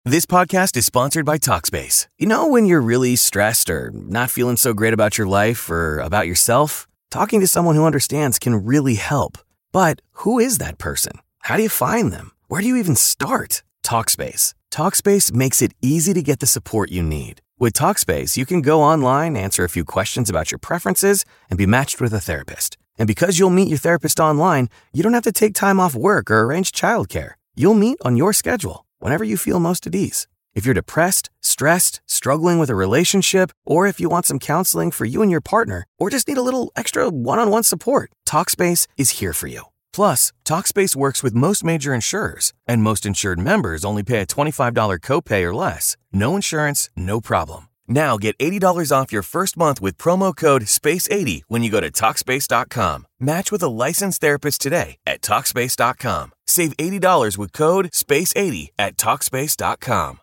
This podcast is sponsored by Talkspace. You know when you're really stressed or not feeling so great about your life or about yourself? Talking to someone who understands can really help. But who is that person? How do you find them? Where do you even start? Talkspace. Talkspace makes it easy to get the support you need. With Talkspace, you can go online, answer a few questions about your preferences, and be matched with a therapist. And because you'll meet your therapist online, you don't have to take time off work or arrange childcare. You'll meet on your schedule, whenever you feel most at ease. If you're depressed, stressed, struggling with a relationship, or if you want some counseling for you and your partner, or just need a little extra one-on-one support, Talkspace is here for you. Plus, Talkspace works with most major insurers, and most insured members only pay a $25 copay or less. No insurance, no problem. Now get $80 off your first month with promo code SPACE80 when you go to Talkspace.com. Match with a licensed therapist today at Talkspace.com. Save $80 with code SPACE80 at Talkspace.com.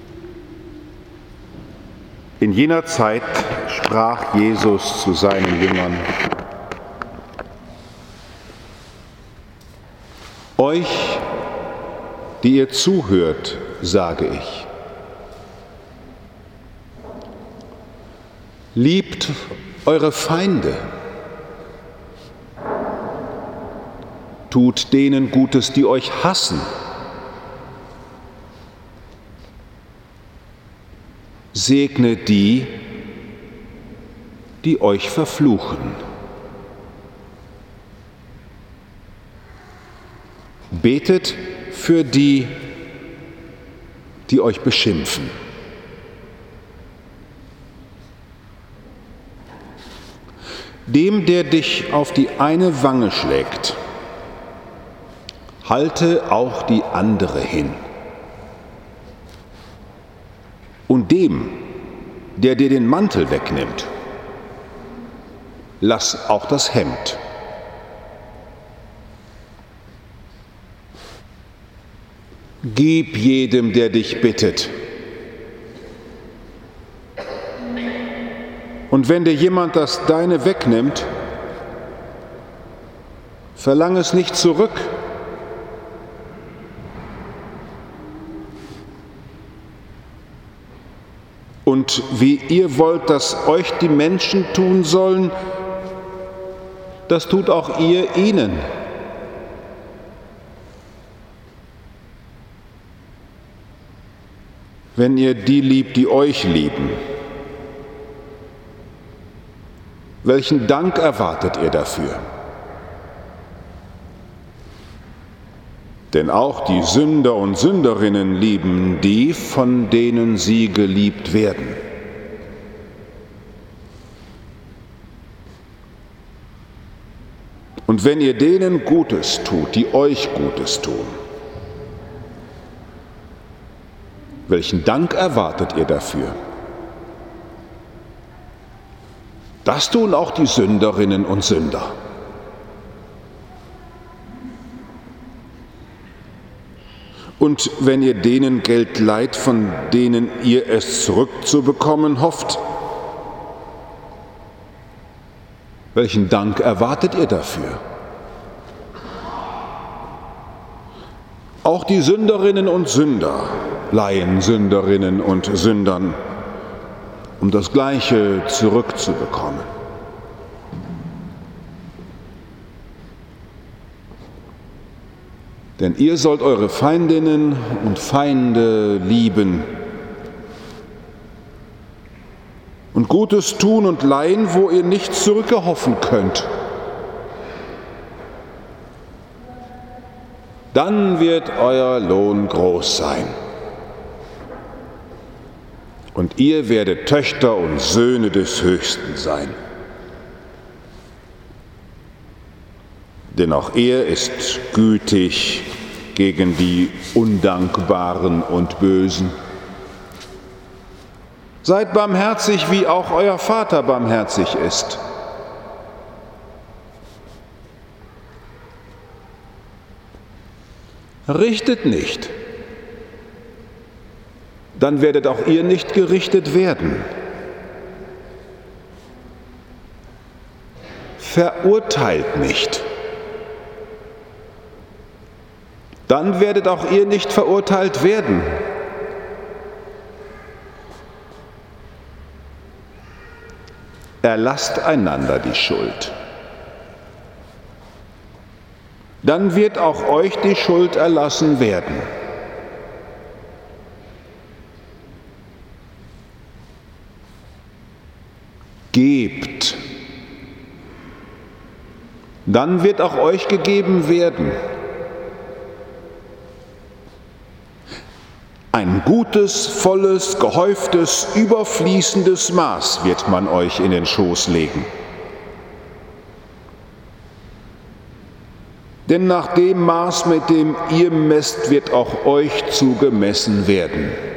In jener Zeit sprach Jesus zu seinen Jüngern: Euch, die ihr zuhört, sage ich: Liebt eure Feinde, tut denen Gutes, die euch hassen, segnet die, die euch verfluchen. Betet für die, die euch beschimpfen. Dem, der dich auf die eine Wange schlägt, halte auch die andere hin. Und dem, der dir den Mantel wegnimmt, lass auch das Hemd. Gib jedem, der dich bittet. Und wenn dir jemand das Deine wegnimmt, verlang es nicht zurück. Und wie ihr wollt, dass euch die Menschen tun sollen, das tut auch ihr ihnen. Wenn ihr die liebt, die euch lieben, welchen Dank erwartet ihr dafür? Denn auch die Sünder und Sünderinnen lieben die, von denen sie geliebt werden. Und wenn ihr denen Gutes tut, die euch Gutes tun, welchen Dank erwartet ihr dafür? Das tun auch die Sünderinnen und Sünder. Und wenn ihr denen Geld leiht, von denen ihr es zurückzubekommen hofft, welchen Dank erwartet ihr dafür? Auch die Sünderinnen und Sünder leihen Sünderinnen und Sündern, um das Gleiche zurückzubekommen. Denn ihr sollt eure Feindinnen und Feinde lieben und Gutes tun und leihen, wo ihr nichts zurückerhoffen könnt. Dann wird euer Lohn groß sein. Und ihr werdet Töchter und Söhne des Höchsten sein. Denn auch er ist gütig gegen die Undankbaren und Bösen. Seid barmherzig, wie auch euer Vater barmherzig ist. Richtet nicht, dann werdet auch ihr nicht gerichtet werden. Verurteilt nicht, dann werdet auch ihr nicht verurteilt werden. erlasst einander die Schuld. Dann wird auch euch die Schuld erlassen werden. Gebt, dann wird auch euch gegeben werden. Ein gutes, volles, gehäuftes, überfließendes Maß wird man euch in den Schoß legen. Denn nach dem Maß, mit dem ihr messt, wird auch euch zugemessen werden.